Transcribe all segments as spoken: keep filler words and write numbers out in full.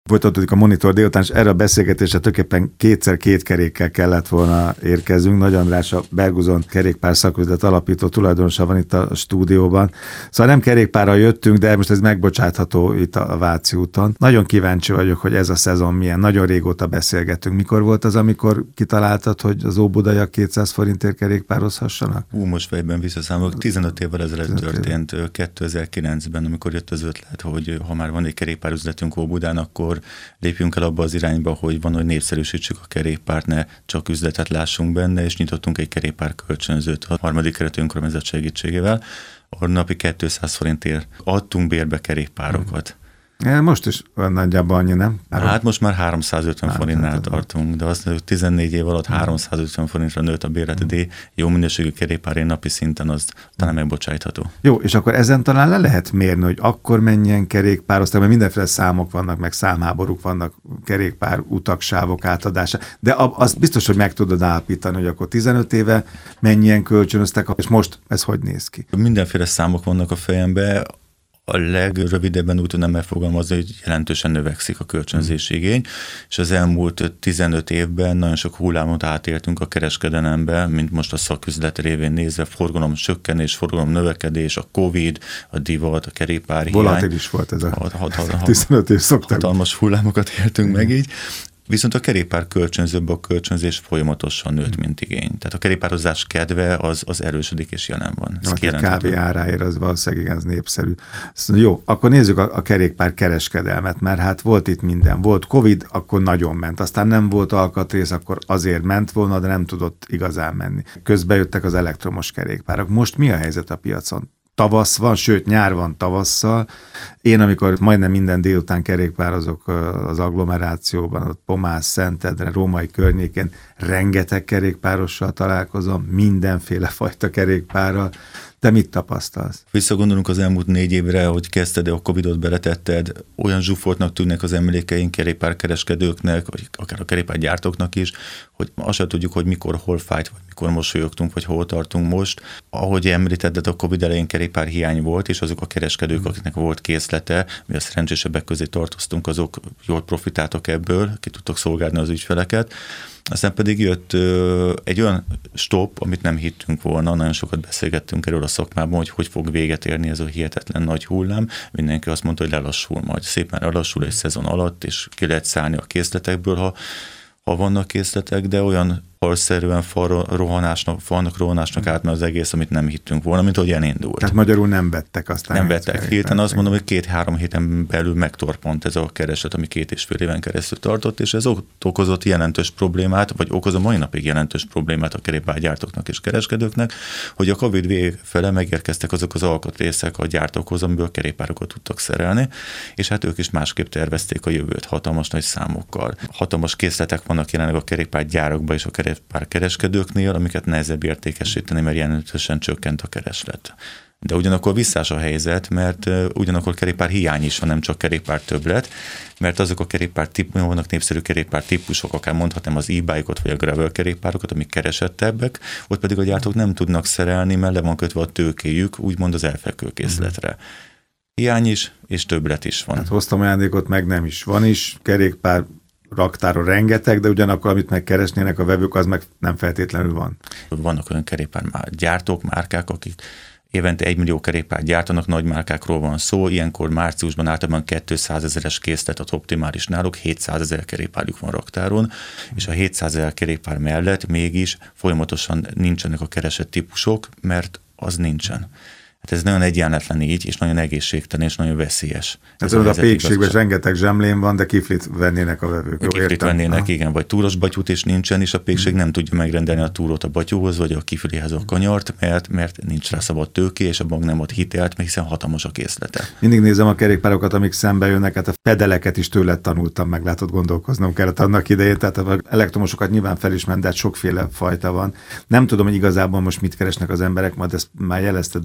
Folytatódik a Monitor délután, és erre a beszélgetésre tulajdonképpen kétszer két kerékkel kellett volna érkezünk. Nagy András, a Berguzon kerékpár szaküzlet alapító tulajdonosa van itt a stúdióban. Szóval nem kerékpárral jöttünk, de most ez megbocsátható itt a Váci úton. Nagyon kíváncsi vagyok, hogy ez a szezon milyen. Nagyon régóta beszélgetünk. Mikor volt az, amikor kitaláltad, hogy az óbudaiak kétszáz forintért kerékpározhassanak? Ú, most fejben visszaszámolok. tizenöt évvel ezelőtt történt, kétezer-kilencben, amikor jött az ötlet, hogy ha már van egy kerékpárüzletünk Óbudán, akkor lépjünk el abba az irányba, hogy van, hogy népszerűsítsük a kerékpárt, ne csak üzletet lássunk benne, és nyitottunk egy kerékpárkölcsönzőt a harmadik kerületi önkormányzat segítségével, ahol napi kétszáz forintért adtunk bérbe kerékpárokat. Most is van nagyjából annyi, nem? Három... Hát most már háromszázötven forintnál tartunk, de azt mondjuk, hogy tizennégy év alatt háromszázötven forintra nőtt a bérleti díj, jó minőségű kerékpárén napi szinten az talán megbocsájtható. Jó, és akkor ezen talán le lehet mérni, hogy akkor mennyien kerékpároztak, mert mindenféle számok vannak, meg számháborúk vannak, kerékpár utak, sávok átadása, de azt biztos, hogy meg tudod állapítani, hogy akkor tizenöt éve mennyien kölcsönöztek, és most ez hogy néz ki? Mindenféle számok vannak a fejembe. A legrövidebben úgy tudnám megfogalmazni, hogy jelentősen növekszik a kölcsönzési igény, és az elmúlt tizenöt évben nagyon sok hullámot átéltünk a kereskedelembe, mint most a szaküzlet révén nézve, forgalom csökkenés, forgalom növekedés, a Covid, a divat, a kerékpár hiány. Volatilis volt ez a hat, hat, hat, tizenöt év szoktak. Hatalmas hullámokat éltünk mm. meg így. Viszont a kerékpár kölcsönzőbb a kölcsönzés folyamatosan nőtt, mint igény. Tehát a kerékpározás kedve az, az erősödik és jelen van. A kávé áráért az valószínűleg az népszerű. Szóval jó, akkor nézzük a, a kerékpár kereskedelmet, mert hát volt itt minden. Volt Covid, akkor nagyon ment. Aztán nem volt alkatrész, akkor azért ment volna, de nem tudott igazán menni. Közben jöttek az elektromos kerékpárok. Most mi a helyzet a piacon? Tavasz van, sőt nyár van tavasszal. Én, amikor majdnem minden délután kerékpározok az agglomerációban, ott Pomász, Szentendre, Római környékén, rengeteg kerékpárossal találkozom, mindenféle fajta kerékpárral. Te mit tapasztalsz? Visszagondolunk az elmúlt négy évre, hogy kezdted, a Covidot beletetted, olyan zsúfoltnak tűnnek az emlékeink kerékpárkereskedőknek, vagy akár a kerékpárgyártóknak is, hogy azt sem tudjuk, hogy mikor, hol fájt, vagy mikor mosolyogtunk, vagy hol tartunk most. Ahogy említetted, a Covid elején kerékpár hiány volt, és azok a kereskedők, akiknek volt készlete, mi a szerencsésebbek közé tartoztunk, azok jól profitáltak ebből, ki tudtak szolgálni az ügyfeleket. Aztán pedig jött ö, egy olyan stop, amit nem hittünk volna, nagyon sokat beszélgettünk erről a szakmában, hogy hogy fog véget érni ez a hihetetlen nagy hullám. Mindenki azt mondta, hogy lelassul majd. Szépen lelassul egy szezon alatt, és ki lehet szállni a készletekből, ha, ha vannak készletek, de olyan falszerűen fal rohanásnak, falnak rohanásnak átmegy az egész, amit nem hittünk volna, mint hogy elindult. Tehát magyarul nem vettek aztán. Nem vettek. Hirtelen azt mondom, hogy két-három héten belül megtorpant ez a kereslet, ami két és fél éven keresztül tartott, és ez okozott jelentős problémát, vagy okoz a mai napig jelentős problémát a kerékpárgyártóknak és kereskedőknek, hogy a Covid vég fele megérkeztek azok az alkatrészek a gyártókhoz, amiből kerékpárokat tudtak szerelni, és hát ők is másképp tervezték a jövőt hatalmas nagy számokkal. Hatalmas készletek vannak jelenleg a kerékpárgyárakban és a kerékpárkereskedőknél, amiket nehezebb értékesíteni, mert jelentősen csökkent a kereslet. De ugyanakkor visszás a helyzet, mert ugyanakkor kerékpár hiány is van, nem csak kerékpár többlet, mert azok a kerékpár típusok, vannak népszerű kerékpár típusok, akár mondhatnám az e-bike-ot vagy a gravel kerékpárokat, amik keresettebbek, ott pedig a gyártók nem tudnak szerelni, mert le van kötve a tőkéjük, úgymond az elfekvő készletre. Hiány is, és többlet is van. Hát hoztam ajándékot, meg nem is. Van is kerékpár raktáron rengeteg, de ugyanakkor, amit megkeresnének a vevők, az meg nem feltétlenül van. Vannak olyan kerékpár gyártók, márkák, akik évente egy millió kerékpár gyártanak, nagy márkákról van szó, ilyenkor márciusban általában kétszázezeres készlet az optimális náluk, hétszázezer kerékpárjuk van raktáron, és a hétszázezer kerékpár mellett mégis folyamatosan nincsenek a keresett típusok, mert az nincsen. Hát ez nagyon egyenletlen így, és nagyon egészségtelen, és nagyon veszélyes. Hát a, a pékségben rengeteg zsemlén van, de kiflit vennének a vevők. Jó, kiflit értem. vennének, ha. igen, vagy túros batyút is nincsen, és a pékség hmm. nem tudja megrendelni a túrót a batyúhoz, vagy a kiflihez a kanyart, mert, mert nincs rá szabad tőké, és a bank nem ad hitelt, mert hiszen hatalmas a készlete. Mindig nézem a kerékpárokat, amik szembe jönnek, hát a pedeleket is tőled tanultam, meg látod, gondolkoznom kellett annak idején, tehát az elektromosokat nyilván felismerem, de hát sokféle fajta van. Nem tudom, hogy igazából most mit keresnek az emberek, majd ezt már jelezted, de ezt érdemes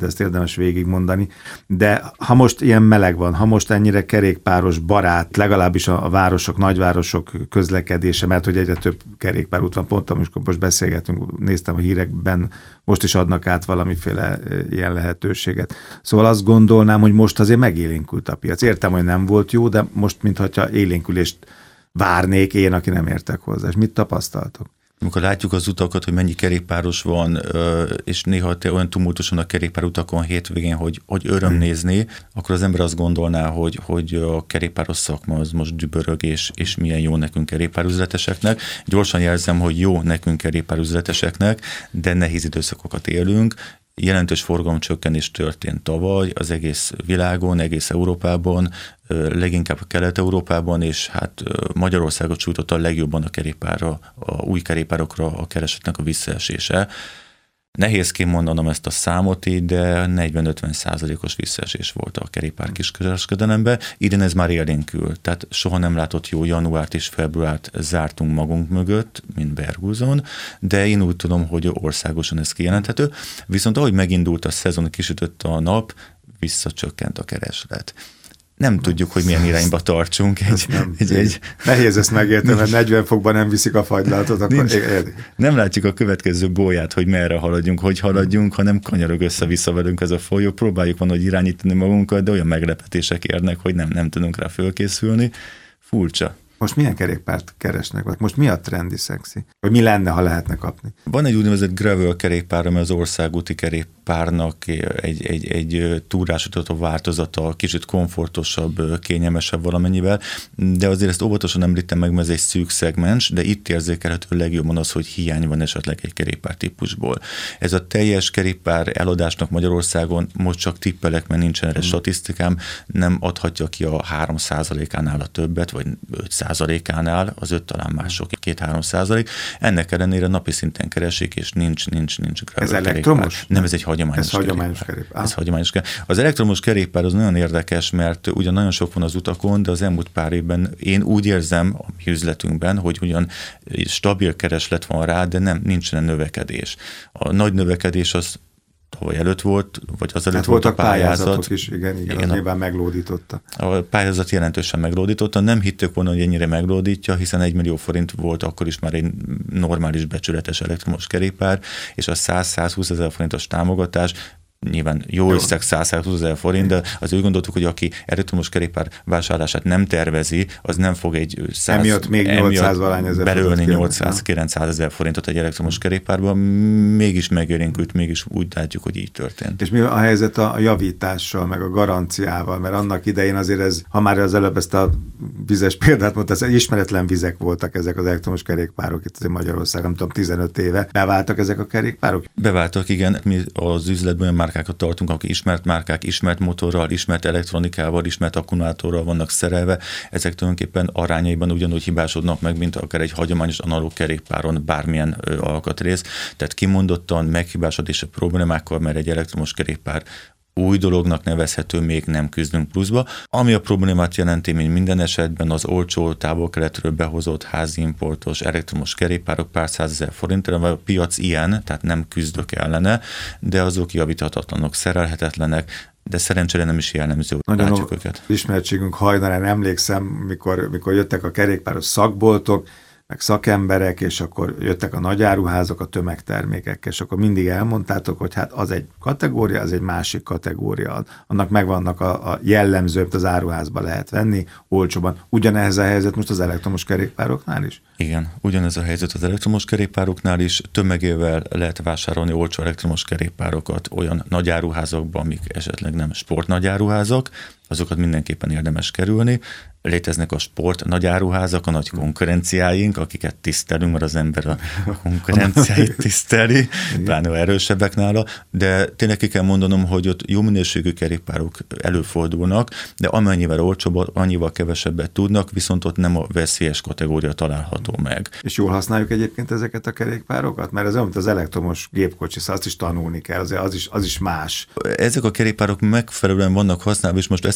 érdemes végigmondani, de ha most ilyen meleg van, ha most ennyire kerékpáros barát, legalábbis a, a városok, nagyvárosok közlekedése, mert hogy egyre több kerékpárút van, pont amikor most beszélgetünk, néztem a hírekben, most is adnak át valamiféle ilyen lehetőséget. Szóval azt gondolnám, hogy most azért megélénkült a piac. Értem, hogy nem volt jó, de most mintha élénkülést várnék én, aki nem értek hozzá. És mit tapasztaltok? Amikor látjuk az utakat, hogy mennyi kerékpáros van, és néha olyan tumultuson a kerékpárutakon hétvégén, hogy, hogy öröm hmm. nézni, akkor az ember azt gondolná, hogy, hogy a kerékpáros szakma az most dübörög, és, és milyen jó nekünk kerékpárüzleteseknek. Gyorsan jelzem, hogy jó nekünk kerékpárüzleteseknek, de nehéz időszakokat élünk. Jelentős forgalomcsökkenés történt tavaly az egész világon, egész Európában, leginkább a Kelet-Európában, és hát Magyarországot sújtotta a legjobban a kerékpárra, a új kerékpárokra a keresetnek a visszaesése. Nehéz kimondanom ezt a számot így, de negyven-ötven százalékos visszaesés volt a kerékpár kiskereskedelemben. Idén ez már élénkül, tehát soha nem látott jó januárt és februárt zártunk magunk mögött, mint Bergúzon, de én úgy tudom, hogy országosan ez kijelenthető. Viszont ahogy megindult a szezon, kisütött a nap, visszacsökkent a kereslet. Nem tudjuk, hogy milyen irányba tartsunk. Egy, nem, egy, egy, nehéz ezt megérteni, mert negyven fokban nem viszik a fagylaltot. Akkor nincs, nem látjuk a következő bóját, hogy merre haladjunk, hogy haladjunk, hanem kanyarog össze-vissza velünk ez a folyó. Próbáljuk van, hogy irányítani magunkat, de olyan meglepetések érnek, hogy nem, nem tudunk rá fölkészülni. Furcsa. Most milyen kerékpárt keresnek? Vagy most mi a trendi szexi? Vagy mi lenne, ha lehetne kapni? Van egy úgynevezett gravel kerékpár, ami az országúti kerékpárnak egy, egy, egy túrásítató változata, kicsit komfortosabb, kényelmesebb valamennyivel, de azért ezt óvatosan említem meg, mert ez egy szűk szegmens, de itt érzékelhető legjobban az, hogy hiány van esetleg egy kerékpár típusból. Ez a teljes kerékpár eladásnak Magyarországon, most csak tippelek, mert nincsen erre hmm. statisztikám, nem adhatja ki a három százalékánál a többet, vagy öt százalékánál, az öt talán mások, két-három százalék. Ennek ellenére napi szinten keresik, és nincs, nincs, nincs Ez elektromos? Nem, ez egy hagyományos ez kerékpár. Hagyományos kerékpár. Ez hagyományos kerékpár. Az elektromos kerékpár az nagyon érdekes, mert ugyan nagyon sok van az utakon, de az elmúlt pár évben én úgy érzem a mi üzletünkben, hogy ugyan stabil kereslet van rá, de nem, nincsen növekedés. A nagy növekedés az tavaly előtt volt, vagy az előtt hát volt a pályázat. Pályázatok is, igen, igen, igen az nyilván meglódította. A pályázat jelentősen meglódította, nem hittük volna, hogy ennyire meglódítja, hiszen egy millió forint volt akkor is már egy normális becsületes elektromos kerékpár, és a száz-százhúsz ezer forintos támogatás, nyilván jó összeg száz-százhúsz ezer forint, de az úgy gondoltuk, hogy aki elektromos kerékpár vásárlását nem tervezi, az nem fog egy száz, emiatt még nyolcszáz valány ezer belőlni nyolcszáz-kilencszáz ezer forintot egy elektromos kerékpárban, mégis megélénkült, mégis úgy látjuk, hogy így történt. És mi a helyzet a javítással, meg a garanciával, mert annak idején azért ez, ha már az előbb ezt a vizes példát mondta, ez ismeretlen vizek voltak ezek az elektromos kerékpárok itt Magyarországon, nem tudom, tizenöt éve. Beváltak ezek a kerékpárok? Beváltak, igen. Mi az üzletben márkákat tartunk, akik ismert márkák, ismert motorral, ismert elektronikával, ismert akkumulátorral vannak szerelve. Ezek tulajdonképpen arányaiban ugyanúgy hibásodnak meg, mint akár egy hagyományos analóg kerékpáron bármilyen ö, alkatrész. Tehát kimondottan meghibásodás problémákkal, mert egy elektromos kerékpár új dolognak nevezhető, még nem küzdünk pluszba. Ami a problémát jelenti, mint minden esetben az olcsó távol-keletről behozott házi importos elektromos kerékpárok pár százezer forintra, vagy a piac ilyen, tehát nem küzdök ellene, de azok javíthatatlanok, szerelhetetlenek, de szerencsére nem is jellemző. Nagyon látjuk őket. Ismertségünk hajnalán emlékszem, mikor, mikor jöttek a kerékpáros szakboltok, meg szakemberek, és akkor jöttek a nagyáruházak a tömegtermékek, és akkor mindig elmondtátok, hogy hát az egy kategória, az egy másik kategória. Annak megvannak a, a jellemző, amit az áruházba lehet venni, olcsóban. Ugyanehhez a helyzet most az elektromos kerékpároknál is? Igen, ugyanez a helyzet az elektromos kerékpároknál is. Tömegével lehet vásárolni olcsó elektromos kerékpárokat olyan nagyáruházakban, amik esetleg nem sportnagyáruházak, azokat mindenképpen érdemes kerülni. Léteznek a sport nagyáruházak, a nagy konkurenciáink, akiket tisztelünk, mert az ember a konkurenciáit tiszteli, pláne erősebbek nála, de tényleg ki kell mondanom, hogy ott jó minőségű kerékpárok előfordulnak, de amennyivel olcsóbb, annyival kevesebbet tudnak, viszont ott nem a veszélyes kategória található meg. És jól használjuk egyébként ezeket a kerékpárokat? Mert ez olyan, mint az elektromos gépkocsi, szóval azt is tanulni kell, azért az is, az is más. Ezek a kerékpárok megfelelően vannak használva, és most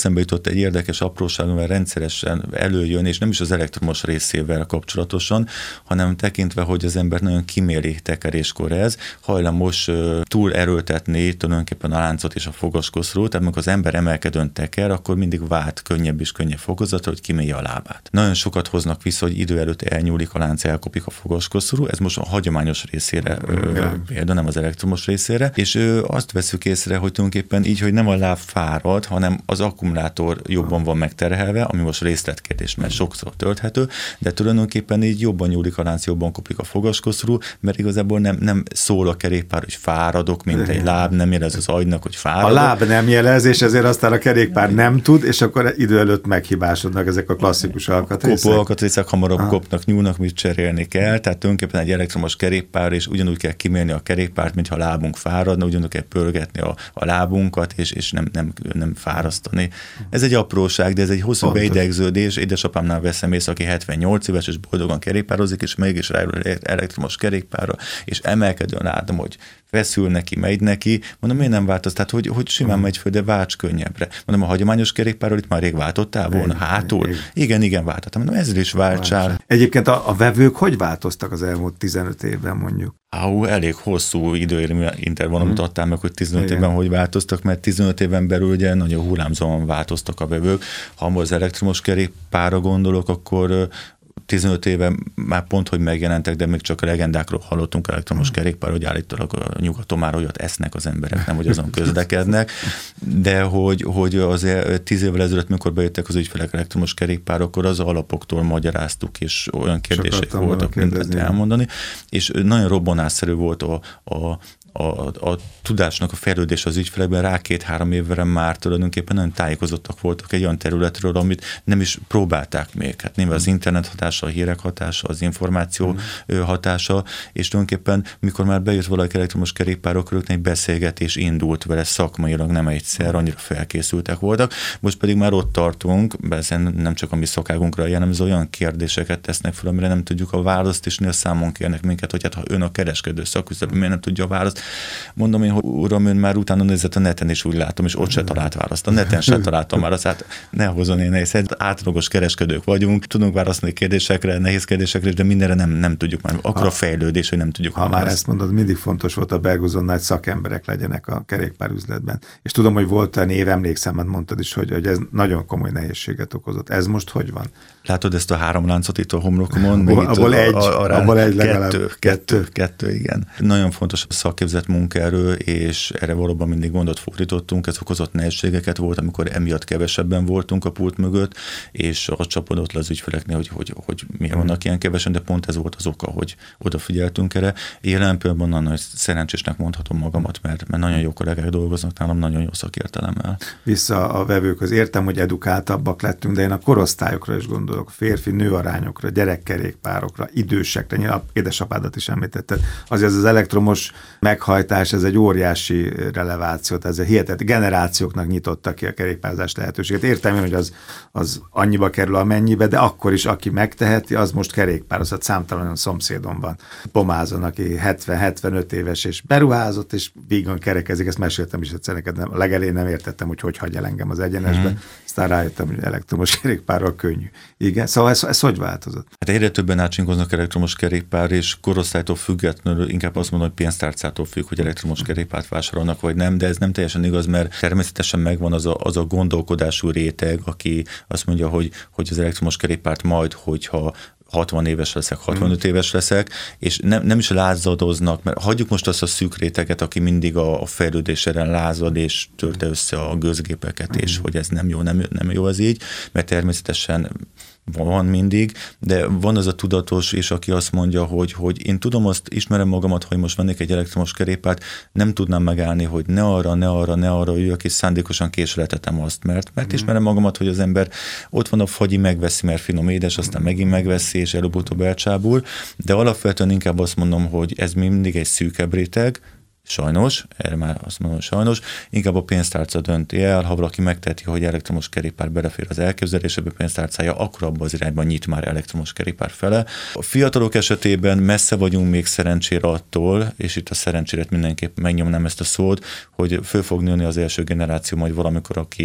eszembe jutott egy érdekes apróság, amivel rendszeresen előjön, és nem is az elektromos részével kapcsolatosan, hanem tekintve, hogy az ember nagyon kiméli tekeréskor ez, hajlamos uh, túl erőltetni tulajdonképpen a láncot és a fogaskoszorút, tehát amikor az ember emelkedőn teker, akkor mindig vált könnyebb és könnyebb fokozatra, hogy kimélje a lábát. Nagyon sokat hoznak vissza, hogy idő előtt elnyúlik a lánc, elkopik a fogaskoszorú, ez most a hagyományos részére például, nem az elektromos részére, és ö, azt veszük észre, hogy tulajdonképpen így, hogy nem a láb fárad, hanem az akkumulátor jobban van megterhelve, ami most részletkérdés, mert sokszor tölthető, de tulajdonképpen így jobban nyúlik a lánc, jobban kopik a fogaskoszorú, mert igazából nem, nem szól a kerékpár, hogy fáradok, mint egy láb, nem jelez az agynak, hogy fáradok. A láb nem jelez, és ezért aztán a kerékpár nem tud, és akkor idő előtt meghibásodnak ezek a klasszikus alkatrészek. Kopó alkatrészek hamarabb Aha. kopnak, nyúlnak, mit cserélni kell, tehát tulajdonképpen egy elektromos kerékpár, és ugyanúgy kell kimélni a kerékpárt, mintha a lábunk fáradna, ugyanúgy kell pörgetni a, a lábunkat, és, és nem, nem, nem fárasztani. Ez egy apróság, de ez egy hosszú beidegződés. Édesapámnál veszem észre, aki hetvennyolc éves, és boldogan kerékpározik, és mégis rájön elektromos kerékpárra, és emelkedően látom, hogy feszül neki, megy neki, mondom, miért nem változ? Tehát, hogy, hogy simán megy föl, de válts könnyebbre. Mondom, a hagyományos kerékpárról itt már rég váltottál volna, hátul? Igen, igen, igen váltottam. Mondom, ezzel is váltsál. Egyébként a, a vevők hogy változtak az elmúlt tizenöt évben mondjuk? Á, elég hosszú időintervallumot hmm. adtál meg, hogy tizenöt igen. évben hogy változtak, mert tizenöt éven belül ugye nagyon hullámzóan változtak a vevők. Ha az elektromos kerékpárra gondolok, akkor tizenöt éve már pont, hogy megjelentek, de még csak a legendákról hallottunk elektromos kerékpár, hogy állítólag a nyugaton már olyat esznek az emberek, nem hogy azon közlekednek, de hogy, hogy azért tíz évvel ezelőtt, mikor bejöttek az ügyfelek elektromos kerékpár, akkor az alapoktól magyaráztuk, és olyan kérdések voltak, mindent elmondani, és nagyon robbanásszerű volt a, a A, a tudásnak a fejlődés az ügyfelekben, rá két-három évre már tulajdonképpen nagyon tájékozottak voltak egy olyan területről, amit nem is próbálták még. Hát nyilván az internet hatása, a hírek hatása, az információ mm. hatása, és tulajdonképpen mikor már bejött valaki elektromos kerékpárokról, egy beszélgetés indult vele szakmailag, nem egyszer, annyira felkészültek voltak. Most pedig már ott tartunk, persze nem csak a mi szakágunkra jellemző, olyan kérdéseket tesznek fel, amire nem tudjuk a választ, és néha számon kérnek minket, hogy hát ha ön a kereskedő szaküzletben, miért nem tudja a választ. Mondom én, hogy uram, ön már utána nézett a neten, és úgy látom, és ott se talált választ. A neten se találtam már azt, hát ne hozzon én nehéz. Átlagos kereskedők vagyunk, tudunk válaszolni kérdésekre, nehéz kérdésekre, de mindenre nem, nem tudjuk már. Akkor a fejlődés, hogy nem tudjuk. Ha már ezt mondod, mindig fontos volt a Berguzonnál, hogy szakemberek legyenek a kerékpárüzletben. És tudom, hogy volt olyan év, emlékszem, mert mondtad is, hogy, hogy ez nagyon komoly nehézséget okozott. Ez most hogy van? Látod ezt a három láncot itt a homlokomon? Abból, abból egy, a, a, abból egy legalább. Kettő, kettő, kettő, igen. Nagyon fontos a szakképzett munkaerő, és erre valóban mindig gondot fordítottunk, ez okozott nehézségeket volt, amikor emiatt kevesebben voltunk a pult mögött, és az csapodott le az ügyfeleknél, hogy, hogy, hogy miért vannak ilyen kevesen, de pont ez volt az oka, hogy odafigyeltünk erre. Jelen pillanatban nagyon szerencsésnek mondhatom magamat, mert, mert nagyon jó kollégák dolgoznak nálam, nagyon jó szakértelemmel. Vissza a vevőkhöz, értem, hogy edukáltabbak lettünk, de én a korosztályokra is gondolok, férfi-nő arányokra, gyerekkerékpárokra, idősekre, nyilván édesapádat is említetted. Azért ez az elektromos meghajtás, ez egy óriási relevációt, ez a hihetetlen generációknak nyitotta ki a kerékpározás lehetőséget. Értem én, hogy az, az annyiba kerül amennyibe, de akkor is, aki megteheti, az most kerékpározhat. Számtalan szomszédom van. Pomázon, aki hetven-hetvenöt éves, és beruházott, és vígan kerekezik. Ezt meséltem is egyszer neked. A legelején nem értettem, hogy hogy hagy el engem az egyenesbe. Mm-hmm. Aztán rájöttem, hogy elektromos kerékpárral könnyű. Igen, szóval ez, ez hogy változott? Hát egyre többen átcsinkoznak elektromos kerékpár, és korosztálytól függetlenül, inkább azt mondom, hogy pénztárcától függ, hogy elektromos kerékpárt vásárolnak, vagy nem, de ez nem teljesen igaz, mert természetesen megvan az a, az a gondolkodású réteg, aki azt mondja, hogy, hogy az elektromos kerékpárt majd, hogyha hatvan éves leszek, hatvanöt éves leszek, és nem, nem is lázadoznak, mert hagyjuk most azt a szűk réteget, aki mindig a, a fejlődésre lázad, és törte össze a gőzgépeket, és hogy ez nem jó, nem, nem jó az így, mert természetesen van mindig, de van az a tudatos, és aki azt mondja, hogy, hogy én tudom, azt ismerem magamat, hogy most vennék egy elektromos kerékpárt, nem tudnám megállni, hogy ne arra, ne arra, ne arra üljök, és szándékosan késleltetem azt, mert, mert mm. ismerem magamat, hogy az ember ott van a fagyi, megveszi, mert finom édes, aztán megint megveszi, és előbb-utóbb elcsábul, de alapvetően inkább azt mondom, hogy ez mindig egy szűkebb réteg, sajnos, erre már azt mondom, sajnos, inkább a pénztárca dönti el, ha valaki megteheti, hogy elektromos kerékpár belefér az elképzelésébe, pénztárcája, akkor abban az irányban nyit már elektromos kerékpár fele. A fiatalok esetében messze vagyunk még szerencsére attól, és itt a szerencsére mindenképp megnyomnám ezt a szót, hogy föl fog nőni az első generáció majd valamikor, aki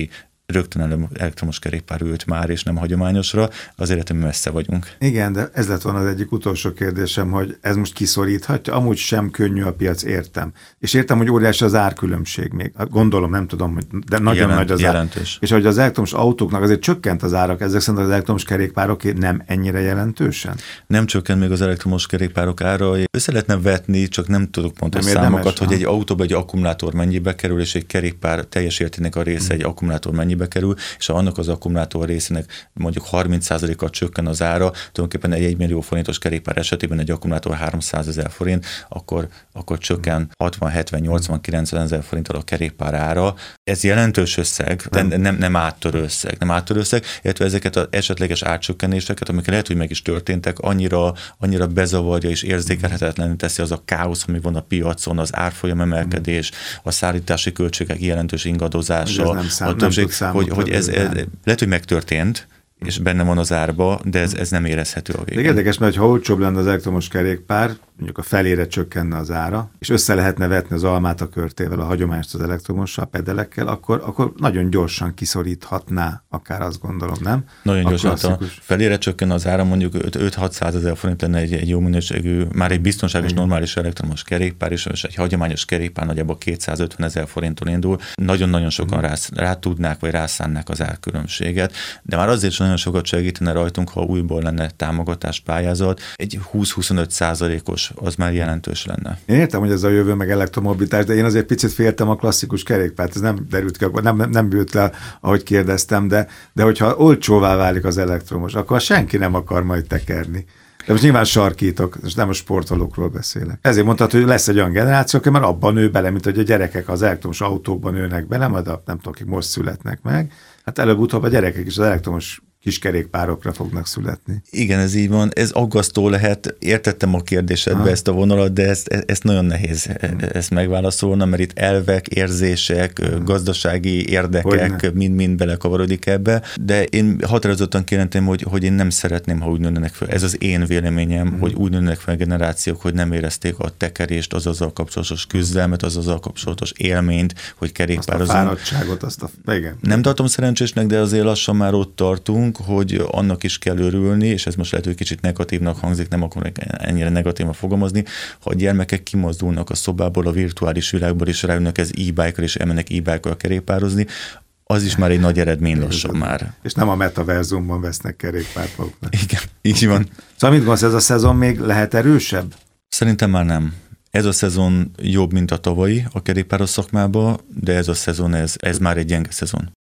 rögtön elektromos kerékpár ült már, és nem hagyományosra, azért ettől messze vagyunk. Igen, de ez lett volna az egyik utolsó kérdésem, hogy ez most kiszoríthatja, amúgy sem könnyű a piac, értem. És értem, hogy óriási az árkülönbség még. Gondolom, nem tudom, hogy de nagyon Jelent, nagy az jelentős. ár. És hogy az elektromos autóknak azért csökkent az árak, ezek szerint az elektromos kerékpárok nem ennyire jelentősen? Nem csökkent még az elektromos kerékpárok ára. Össze lehetne vetni, csak nem tudok pontos nem számokat, érdemes, hogy ha? Egy autóba egy akkumulátor mennyibe kerül, és egy kerékpár teljes értékének a része hmm. egy akkumulátor mennyibe kerül, és ha annak az akkumulátor részének mondjuk harminc százalékkal csökken az ára, tulajdonképpen egy egymillió forintos kerékpár esetében egy akkumulátor háromszázezer forint, akkor, akkor csökken hatvan, hetven, nyolcvan, kilencven ezer forinttal a kerékpár ára. Ez jelentős összeg, de nem, nem áttörő összeg, nem áttörő összeg, illetve ezeket az esetleges átcsökkenéseket, amik lehet, hogy meg is történtek, annyira, annyira bezavarja és érzékelhetetlenül teszi az a káosz, ami van a piacon, az árfolyam emelkedés, a szállítási költségek jelentős ingadozása, a többség, hogy, hogy ez, ez lehet, hogy megtörtént, és benne van az árba, de ez, ez nem érezhető a végén. Érdekes, mert ha olcsóbb lenne az elektromos kerékpár, mondjuk a felére csökkenne az ára, és össze lehetne vetni az almát a körtével, a hagyományos az elektromossal, a pedelekkel, akkor, akkor nagyon gyorsan kiszoríthatná, akár azt gondolom, nem? Nagyon a gyorsan. Klasszikus... Ha felére csökken az ára, mondjuk öt-hatszázezer forint lenne egy, egy jó minőségű, már egy biztonságos, igen, normális elektromos kerékpár, és egy hagyományos kerékpár nagyjából kétszázötven ezer forinttól indul. Nagyon-nagyon sokan rá, rá tudnák, vagy rászánnák az árkülönbséget, de már azért is nagyon sokat segítene rajtunk, ha újból lenne támogatás pályázat. Egy húsz-huszonöt százalékos az már jelentős lenne. Én értem, hogy ez a jövő meg elektromobilitás, de én azért picit féltem a klasszikus kerékpárt, ez nem derült ki, nem, nem, nem bűlt le, ahogy kérdeztem, de, de hogyha olcsóvá válik az elektromos, akkor senki nem akar majd tekerni. De most nyilván sarkítok, és nem a sportolókról beszélek. Ezért mondtad, hogy lesz egy olyan generáció, aki már abban nő bele, mint hogy a gyerekek az elektromos autókban nőnek bele, majd a, nem tudom, akik most születnek meg. Hát előbb-utóbb a gyerekek is az elektromos kis kerékpárokra fognak születni. Igen, ez így van. Ez aggasztó lehet. Értettem a kérdésedbe ha. ezt a vonalat, de ezt, ezt nagyon nehéz hmm. ezt megválaszolni, mert itt elvek, érzések, hmm. gazdasági érdekek mind-mind belekavarodik ebbe, de én határozottan kijelentem, hogy, hogy én nem szeretném, ha úgy nőnek fel. Ez az én véleményem, hmm. hogy úgy nőnek fel generációk, hogy nem érezték a tekerést, az azzal kapcsolatos küzdelmet, az azzal kapcsolatos élményt, hogy kerékpározunk. Azt a fáradtságot, azt a... Igen. Nem tartom szerencsésnek, de azért lassan már ott tartunk, hogy annak is kell örülni, és ez most lehet, hogy kicsit negatívnak hangzik, nem akarok ennyire negatívan fogalmazni, ha a gyermekek kimozdulnak a szobából, a virtuális világból, és rájönnek ez e-bike-kal, és elmennek e-bike-kal kerékpározni, az is már egy nagy eredmény lassan már. És nem a metaverzumban vesznek kerékpárt maguknak. Igen, így van. Szóval mit gondolsz, ez a szezon még lehet erősebb? Szerintem már nem. Ez a szezon jobb, mint a tavalyi a kerékpáros szakmában, de ez a szezon, ez, ez már egy gyenge szezon.